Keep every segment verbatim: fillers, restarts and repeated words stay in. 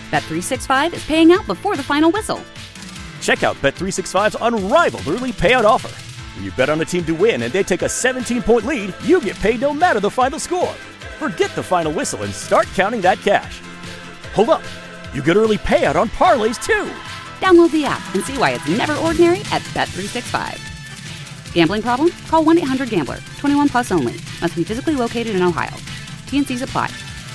Bet three sixty-five is paying out before the final whistle. Check out Bet three sixty-five's unrivaled early payout offer. When you bet on a team to win and they take a seventeen-point lead, you get paid no matter the final score. Forget the final whistle and start counting that cash. Hold up. You get early payout on parlays, too. Download the app and see why it's never ordinary at Bet three sixty-five. Gambling problem? Call one eight hundred gambler. twenty-one plus only. Must be physically located in Ohio. T N Cs apply.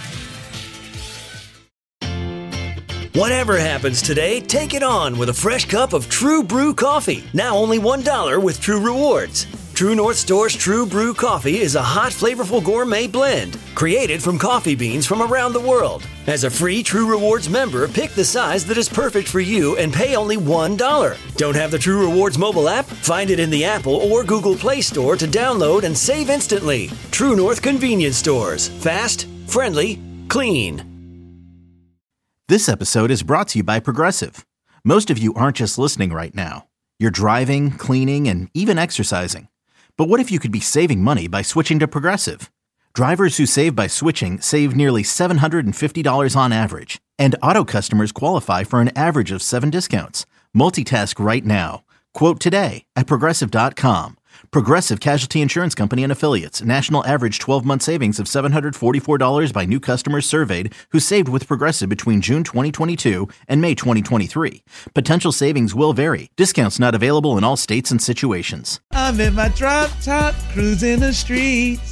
Whatever happens today, take it on with a fresh cup of True Brew coffee. Now only one dollar with True Rewards. True North Store's True Brew coffee is a hot, flavorful gourmet blend created from coffee beans from around the world. As a free True Rewards member, pick the size that is perfect for you and pay only one dollar. Don't have the True Rewards mobile app? Find it in the Apple or Google Play Store to download and save instantly. True North Convenience Stores. Fast, friendly, clean. This episode is brought to you by Progressive. Most of you aren't just listening right now. You're driving, cleaning, and even exercising. But what if you could be saving money by switching to Progressive? Drivers who save by switching save nearly seven hundred fifty dollars on average. And auto customers qualify for an average of seven discounts. Multitask right now. Quote today at Progressive dot com. Progressive Casualty Insurance Company and Affiliates. National average twelve-month savings of seven hundred forty-four dollars by new customers surveyed who saved with Progressive between June twenty twenty-two and May twenty twenty-three. Potential savings will vary. Discounts not available in all states and situations. I'm in my drop top, cruising the streets.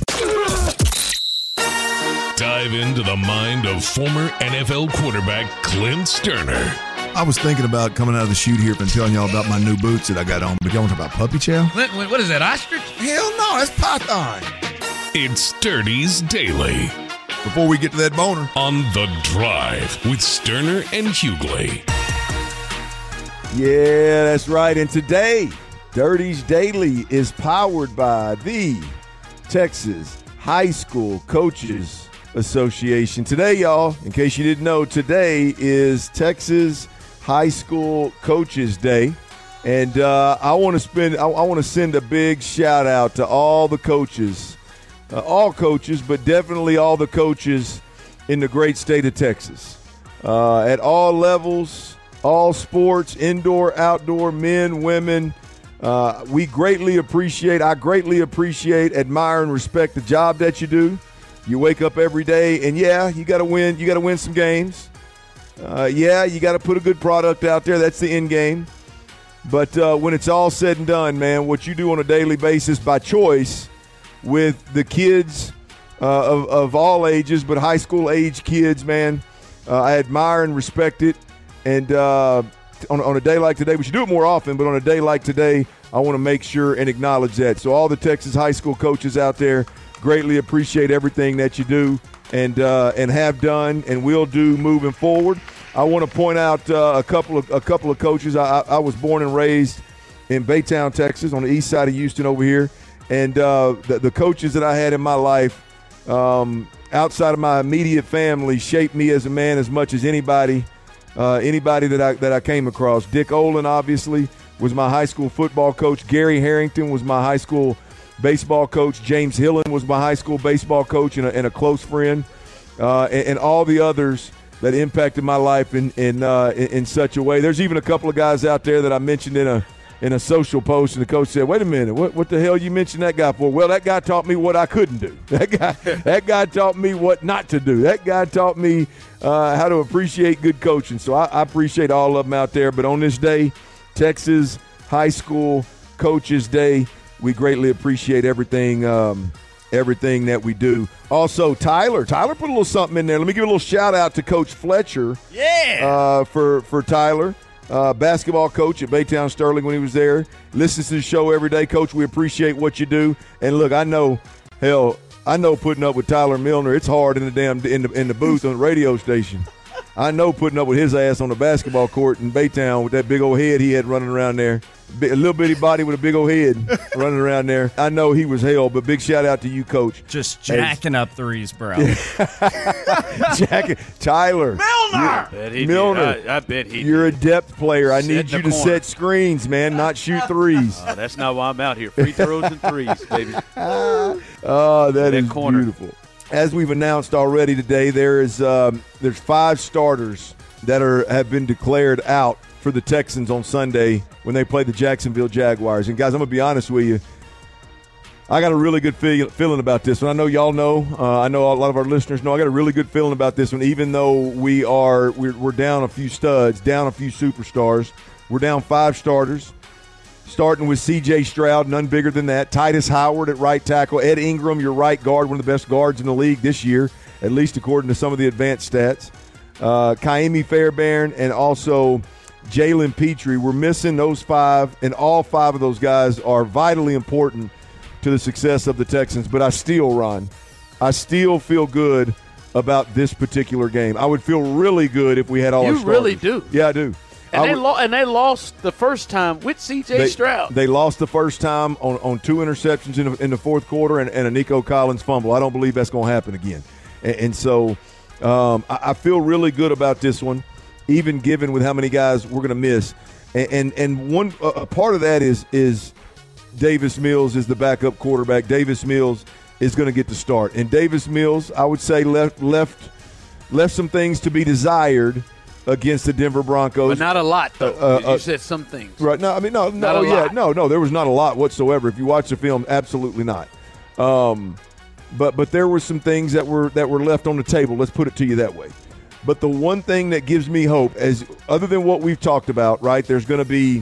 Dive into the mind of former N F L quarterback Clint Sterner. I was thinking about coming out of the chute here and telling y'all about my new boots that I got on, but y'all want to talk about puppy chow? What, what is that, ostrich? Hell no, that's python. It's Sturdy's Daily. Before we get to that boner. On The Drive with Sterner and Hughley. Yeah, that's right. And today, Dirty's Daily is powered by the Texas High School Coaches Association. Today, y'all, in case you didn't know, today is Texas High School Coaches Day, and uh, I want to spend. I, I want to send a big shout out to all the coaches, uh, all coaches, but definitely all the coaches in the great state of Texas, uh, at all levels, all sports, indoor, outdoor, men, women. Uh, we greatly appreciate. I greatly appreciate, admire, and respect the job that you do. You wake up every day, and yeah, you got to win. You got to win some games. Uh, yeah, you got to put a good product out there. That's the end game. But uh, when it's all said and done, man, what you do on a daily basis by choice with the kids uh, of, of all ages, but high school age kids, man, uh, I admire and respect it. And uh, on, on a day like today, we should do it more often, but on a day like today, I want to make sure and acknowledge that. So all the Texas high school coaches out there, greatly appreciate everything that you do and uh, and have done and will do moving forward. I want to point out uh, a couple of a couple of coaches. I, I was born and raised in Baytown, Texas, on the east side of Houston over here, and uh, the, the coaches that I had in my life, um, outside of my immediate family, shaped me as a man as much as anybody uh, anybody that I that I came across. Dick Olin, obviously, was my high school football coach. Gary Harrington was my high school baseball coach. James Hillen was my high school baseball coach and a, and a close friend, uh, and, and all the others that impacted my life in in, uh, in in such a way. There's even a couple of guys out there that I mentioned in a in a social post, and the coach said, "Wait a minute, what what the hell you mentioned that guy for?" Well, that guy taught me what I couldn't do. That guy that guy taught me what not to do. That guy taught me uh, how to appreciate good coaching. So I, I appreciate all of them out there. But on this day, Texas High School Coaches Day, we greatly appreciate everything um, everything that we do. Also, Tyler. Tyler put a little something in there. Let me give a little shout-out to Coach Fletcher. Yeah. Uh, for, for Tyler, uh, basketball coach at Baytown Sterling when he was there. Listens to the show every day. Coach, we appreciate what you do. And, look, I know, hell, I know putting up with Tyler Milner, it's hard in the damn in the, in the booth on the radio station. I know putting up with his ass on the basketball court in Baytown with that big old head he had running around there. A little bitty body with a big old head running around there. I know he was hell, but big shout out to you, Coach. Just jacking As, up threes, bro. Jacking Tyler Milner. Bet he Milner. did. I, I bet he. You're did. a depth player. I Set need you to corner. set screens, man, not shoot threes. Uh, that's not why I'm out here. Free throws and threes, baby. Oh, uh, that, that is corner. beautiful. As we've announced already today, there is um, there's five starters that are have been declared out for the Texans on Sunday when they play the Jacksonville Jaguars. And, guys, I'm going to be honest with you. I got a really good feel, feeling about this one. I know y'all know. Uh, I know a lot of our listeners know. I got a really good feeling about this one, even though we are we're, we're down a few studs, down a few superstars. We're down five starters, starting with C J Stroud, none bigger than that. Titus Howard at right tackle. Ed Ingram, your right guard, one of the best guards in the league this year, at least according to some of the advanced stats. Uh, Kaimi Fairbairn and also Jalen Petrie. We're missing those five, and all five of those guys are vitally important to the success of the Texans. But I still, Ron, I still feel good about this particular game. I would feel really good if we had all you our starters. really do. Yeah, I do. And I they, would, lo- and they lost the first time with C J they, Stroud. They lost the first time on, on two interceptions in the, in the fourth quarter and, and a Nico Collins fumble. I don't believe that's going to happen again. And, and so um, I, I feel really good about this one, even given with how many guys we're going to miss. And and, and one uh, a part of that is is Davis Mills is the backup quarterback. Davis Mills is going to get the start. And Davis Mills, I would say, left left left some things to be desired against the Denver Broncos. But not a lot, though. Uh, uh, you said some things. Right. No, I mean, no, no, Not a yeah, lot. no, no, there was not a lot whatsoever. If you watch the film, absolutely not. Um, but but there were some things that were that were left on the table. Let's put it to you that way. But the one thing that gives me hope, as other than what we've talked about, right, there's going to be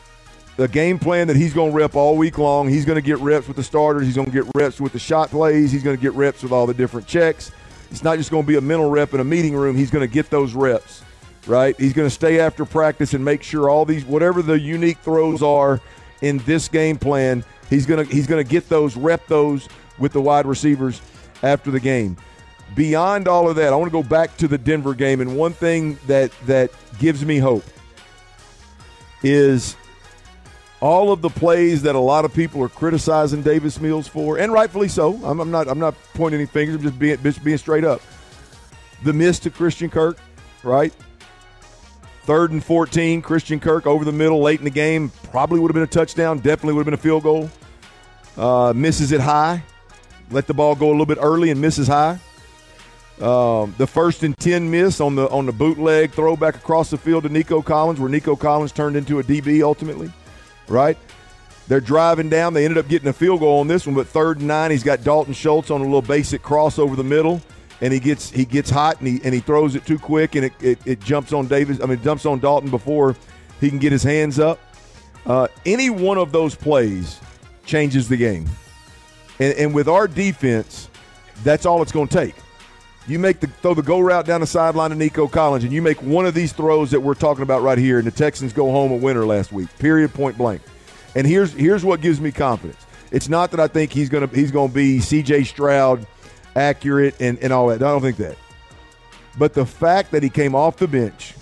a game plan that he's going to rep all week long. He's going to get reps with the starters. He's going to get reps with the shot plays. He's going to get reps with all the different checks. It's not just going to be a mental rep in a meeting room. He's going to get those reps, right? He's going to stay after practice and make sure all these, whatever the unique throws are in this game plan, he's going to he's going to get those, rep those with the wide receivers after the game. Beyond all of that, I want to go back to the Denver game, and one thing that that gives me hope is all of the plays that a lot of people are criticizing Davis Mills for, and rightfully so. I'm, I'm not I'm not pointing any fingers. I'm just being just being straight up. The miss to Christian Kirk, right? Third and fourteen, Christian Kirk over the middle late in the game. Probably would have been a touchdown. Definitely would have been a field goal. Uh, misses it high. Let the ball go a little bit early and misses high. Um, the first and ten miss on the on the bootleg throwback across the field to Nico Collins, where Nico Collins turned into a D B ultimately, right? They're driving down. They ended up getting a field goal on this one, but third and nine, he's got Dalton Schultz on a little basic cross over the middle, and he gets he gets hot and he and he throws it too quick, and it, it, it jumps on Davis. I mean, it jumps on Dalton before he can get his hands up. Uh, any one of those plays changes the game, and, and with our defense, that's all it's going to take. You make the throw the go route down the sideline to Nico Collins, and you make one of these throws that we're talking about right here, and the Texans go home a winner last week. Period, point blank. And here's here's what gives me confidence. It's not that I think he's gonna he's gonna be C J Stroud accurate and, and all that. I don't think that. But the fact that he came off the bench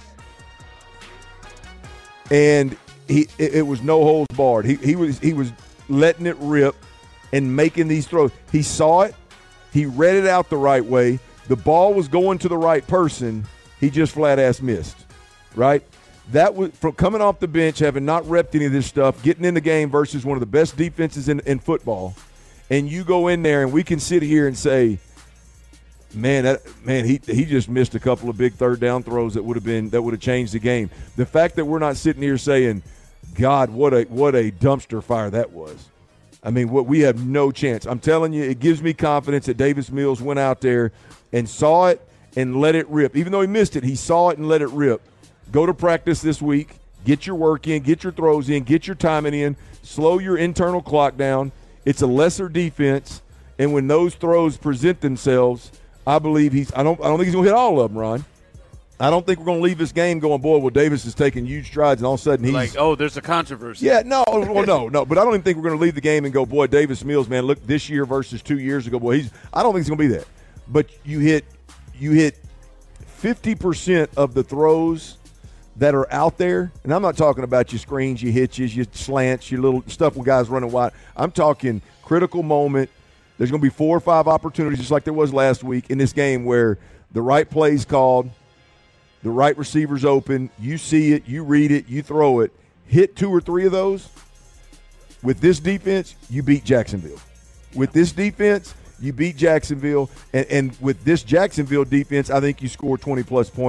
and he it, it was no holds barred. He he was he was letting it rip and making these throws. He saw it. He read it out the right way. The ball was going to the right person. He just flat-ass missed, right? That was from coming off the bench, having not repped any of this stuff, getting in the game versus one of the best defenses in, in football, and you go in there and we can sit here and say, man, that, man, he he just missed a couple of big third down throws that would have been that would have changed the game. The fact that we're not sitting here saying, God, what a what a dumpster fire that was. I mean, what we have no chance. I'm telling you, it gives me confidence that Davis Mills went out there and saw it and let it rip. Even though he missed it, he saw it and let it rip. Go to practice this week. Get your work in. Get your throws in. Get your timing in. Slow your internal clock down. It's a lesser defense, and when those throws present themselves, I believe he's. I don't. I don't think he's going to hit all of them, Ron. I don't think we're going to leave this game going, boy, well, Davis is taking huge strides, and all of a sudden he's like, oh, there's a controversy. Yeah, no, well, no, no. But I don't even think we're going to leave the game and go, boy, Davis Mills, man, look, this year versus two years ago, boy, he's. I don't think it's going to be that. But you hit, you hit fifty percent of the throws that are out there, and I'm not talking about your screens, your hitches, your slants, your little stuff with guys running wide. I'm talking critical moment. There's going to be four or five opportunities, just like there was last week in this game, where the right play's called, the right receiver's open, you see it, you read it, you throw it. Hit two or three of those. With this defense, you beat Jacksonville. With this defense, you beat Jacksonville. And, and with this Jacksonville defense, I think you score twenty-plus points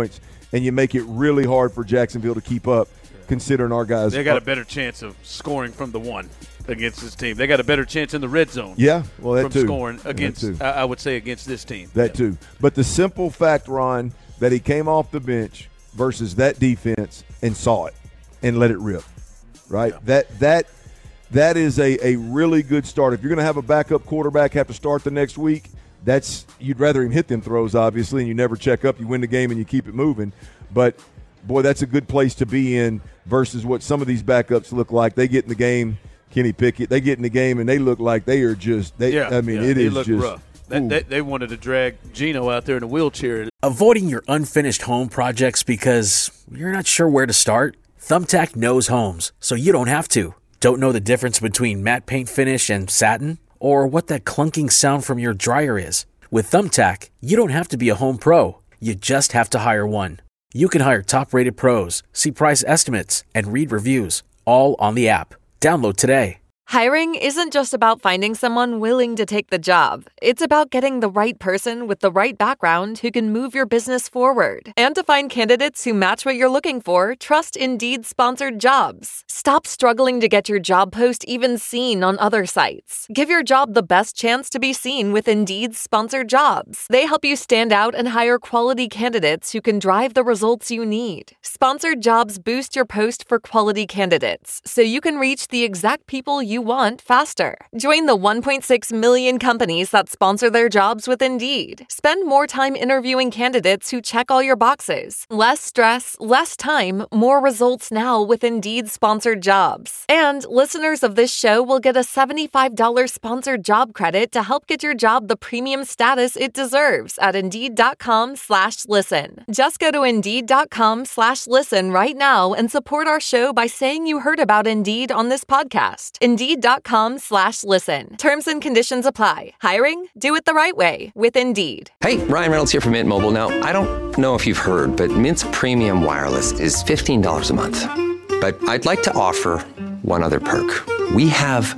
and you make it really hard for Jacksonville to keep up, considering our guys. They got are, a better chance of scoring from the one against this team. They got a better chance in the red zone. Yeah, well, that from too. scoring against, that too. I, I would say, against this team. That yeah. too. But the simple fact, Ron, that he came off the bench versus that defense and saw it and let it rip, right? Yeah. That that that is a, a really good start. If you're going to have a backup quarterback have to start the next week, that's you'd rather him hit them throws, obviously, and you never check up. You win the game and you keep it moving. But, boy, that's a good place to be in versus what some of these backups look like. They get in the game, Kenny Pickett, they get in the game and they look like they are just they, – yeah, I mean, yeah, it they is look just rough. That, they, they wanted to drag Geno out there in a wheelchair. Avoiding your unfinished home projects because you're not sure where to start? Thumbtack knows homes, so you don't have to. Don't know the difference between matte paint finish and satin? Or what that clunking sound from your dryer is? With Thumbtack, you don't have to be a home pro. You just have to hire one. You can hire top-rated pros, see price estimates, and read reviews, all on the app. Download today. Hiring isn't just about finding someone willing to take the job. It's about getting the right person with the right background who can move your business forward. And to find candidates who match what you're looking for, trust Indeed-sponsored jobs. Stop struggling to get your job post even seen on other sites. Give your job the best chance to be seen with Indeed-sponsored jobs. They help you stand out and hire quality candidates who can drive the results you need. Sponsored jobs boost your post for quality candidates, so you can reach the exact people you want faster. Join the one point six million companies that sponsor their jobs with Indeed. Spend more time interviewing candidates who check all your boxes. Less stress, less time, more results now with Indeed-sponsored jobs. And listeners of this show will get a seventy-five dollars sponsored job credit to help get your job the premium status it deserves at Indeed.com slash listen. Just go to Indeed.com slash listen right now and support our show by saying you heard about Indeed on this podcast. Indeed.com slash listen. Terms and conditions apply. Hiring? Do it the right way with Indeed. Hey, Ryan Reynolds here from Mint Mobile. Now, I don't know if you've heard, but Mint's premium wireless is fifteen dollars a month. But I'd like to offer one other perk. We have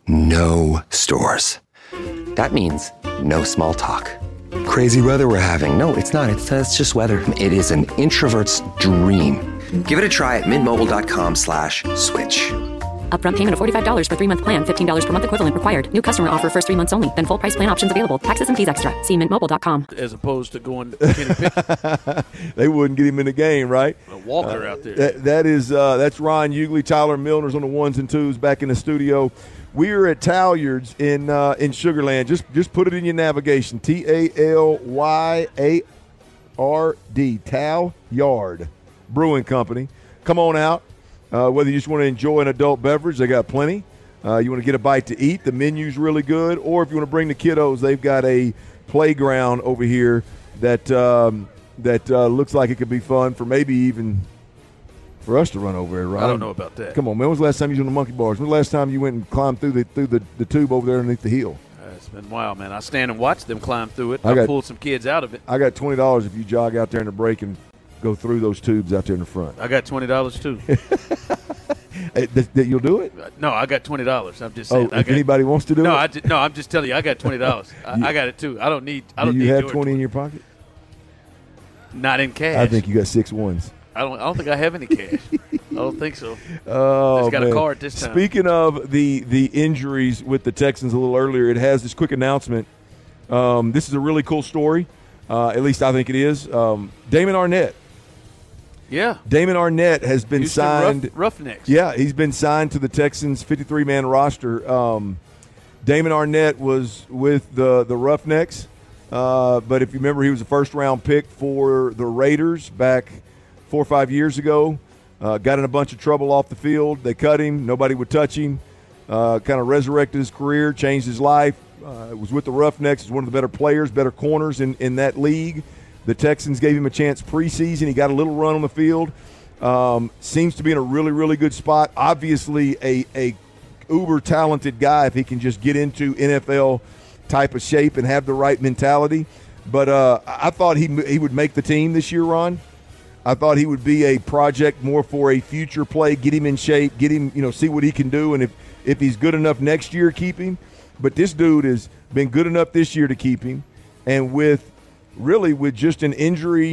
no stores. That means no small talk. Crazy weather we're having. No, it's not. It's, uh, it's just weather. It is an introvert's dream. Give it a try at mintmobile.com slash switch. Upfront payment of forty-five dollars for three-month plan, fifteen dollars per month equivalent required. New customer offer first three months only. Then full price plan options available. Taxes and fees extra. See mint mobile dot com. As opposed to going to Kenny Pickett. They wouldn't get him in the game, right? A Walker uh, out there. That, that is, uh, that's Ron Ugley. Tyler Milner's on the ones and twos back in the studio. We are at Talyards in uh, in Sugar Land. Just, just put it in your navigation. T A L Y A R D. Talyard Brewing Company. Come on out. Uh, whether you just want to enjoy an adult beverage, they got plenty. Uh, you want to get a bite to eat, the menu's really good. Or if you want to bring the kiddos, they've got a playground over here that um, that uh, looks like it could be fun for maybe even for us to run over there, right? I don't know about that. Come on, man. When was the last time you was on the monkey bars? When was the last time you went and climbed through the through the, the tube over there underneath the hill? Uh, it's been wild, man. I stand and watch them climb through it. I, I got, pulled some kids out of it. I got twenty dollars if you jog out there in the break and go through those tubes out there in the front. I got twenty dollars too. Hey, th- th- you'll do it? No, I got twenty dollars. I'm just saying. Oh, I if got, anybody wants to do no, it? I just, no, I'm just telling you, I got twenty dollars. I, I got it too. I don't need. I don't do you need have George. twenty in your pocket? Not in cash. I think you got six ones. I don't. I don't think I have any cash. I don't think so. Oh, just got man. a card this time. Speaking of the the injuries with the Texans a little earlier, it has this quick announcement. Um, this is a really cool story. Uh, at least I think it is. Um, Damon Arnett. Yeah. Damon Arnett has been Houston signed. Rough, Roughnecks. Yeah, he's been signed to the Texans fifty-three man roster. Um, Damon Arnett was with the, the Roughnecks, uh, but if you remember, he was a first-round pick for the Raiders back four or five years ago. Uh, got in a bunch of trouble off the field. They cut him. Nobody would touch him. Uh, kind of resurrected his career, changed his life. Uh, was with the Roughnecks. He's one of the better players, better corners in, in that league. The Texans gave him a chance preseason. He got a little run on the field. Um, seems to be in a really, really good spot. Obviously, a, a uber-talented guy if he can just get into N F L type of shape and have the right mentality. But uh, I thought he he would make the team this year, Ron. I thought he would be a project more for a future play, get him in shape, get him, you know, see what he can do. And if, if he's good enough next year, keep him. But this dude has been good enough this year to keep him. And with really with just an injury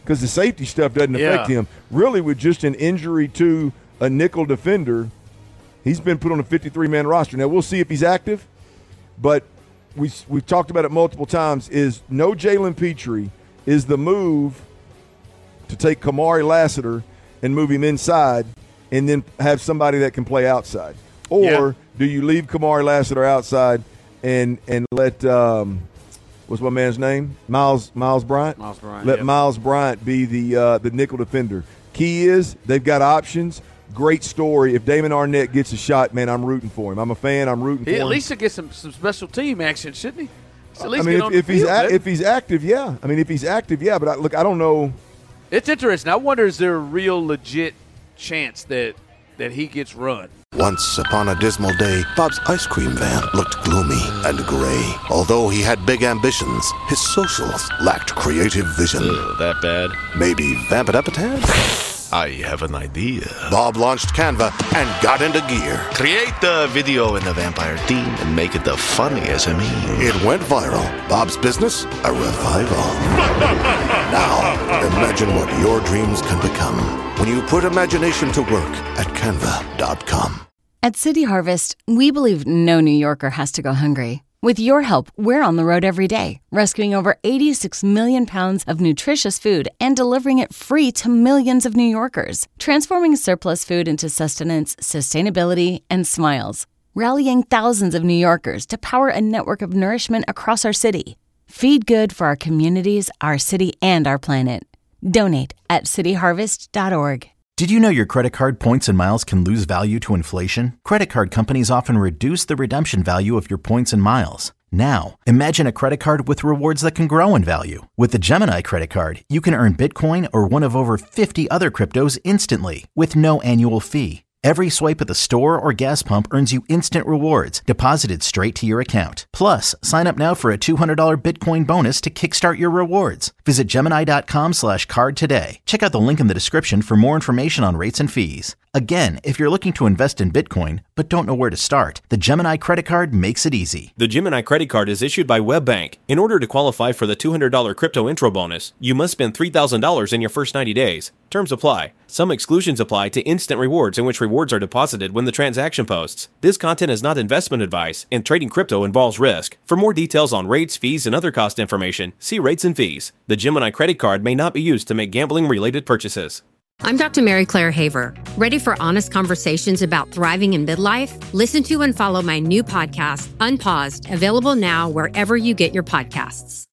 because the safety stuff doesn't affect Yeah. him. Really, with just an injury to a nickel defender, he's been put on a fifty-three man roster. Now, we'll see if he's active, but we, we've talked about it multiple times, is no Jalen Petrie is the move to take Kamari Lassiter and move him inside and then have somebody that can play outside. Or Yeah. do you leave Kamari Lassiter outside and and let um, what's my man's name? Miles Miles Bryant? Miles Bryant, Let yep. Miles Bryant be the uh, the nickel defender. Key is they've got options. Great story. If Damon Arnett gets a shot, man, I'm rooting for him. I'm a fan. I'm rooting He for at him. least to get some, some special team action, shouldn't he? At I least mean, get if, on if the he's field, a, man. if he's active, yeah. I mean, if he's active, yeah. But I, look, I don't know. It's interesting. I wonder, is there a real legit chance that that he gets run? Once upon a dismal day, Bob's ice cream van looked gloomy and gray. Although he had big ambitions, his socials lacked creative vision. Ugh, that bad? Maybe vamp it up a tad? I have an idea. Bob launched Canva and got into gear. Create the video in the vampire theme and make it the funniest of me. It went viral. Bob's business, a revival. Now, imagine what your dreams can become when you put imagination to work at canva dot com. At City Harvest, we believe no New Yorker has to go hungry. With your help, we're on the road every day, rescuing over eighty-six million pounds of nutritious food and delivering it free to millions of New Yorkers, transforming surplus food into sustenance, sustainability, and smiles, rallying thousands of New Yorkers to power a network of nourishment across our city. Feed good for our communities, our city, and our planet. Donate at city harvest dot org. Did you know your credit card points and miles can lose value to inflation? Credit card companies often reduce the redemption value of your points and miles. Now, imagine a credit card with rewards that can grow in value. With the Gemini credit card, you can earn Bitcoin or one of over fifty other cryptos instantly with no annual fee. Every swipe at the store or gas pump earns you instant rewards deposited straight to your account. Plus, sign up now for a two hundred dollars Bitcoin bonus to kickstart your rewards. Visit Gemini.com slash card today. Check out the link in the description for more information on rates and fees. Again, if you're looking to invest in Bitcoin but don't know where to start, the Gemini credit card makes it easy. The Gemini credit card is issued by WebBank. In order to qualify for the two hundred dollars crypto intro bonus, you must spend three thousand dollars in your first ninety days. Terms apply. Some exclusions apply to instant rewards, in which rewards are deposited when the transaction posts. This content is not investment advice, and trading crypto involves risk. For more details on rates, fees, and other cost information, see rates and fees. The Gemini credit card may not be used to make gambling-related purchases. I'm Doctor Mary Claire Haver. Ready for honest conversations about thriving in midlife? Listen to and follow my new podcast, Unpaused, available now wherever you get your podcasts.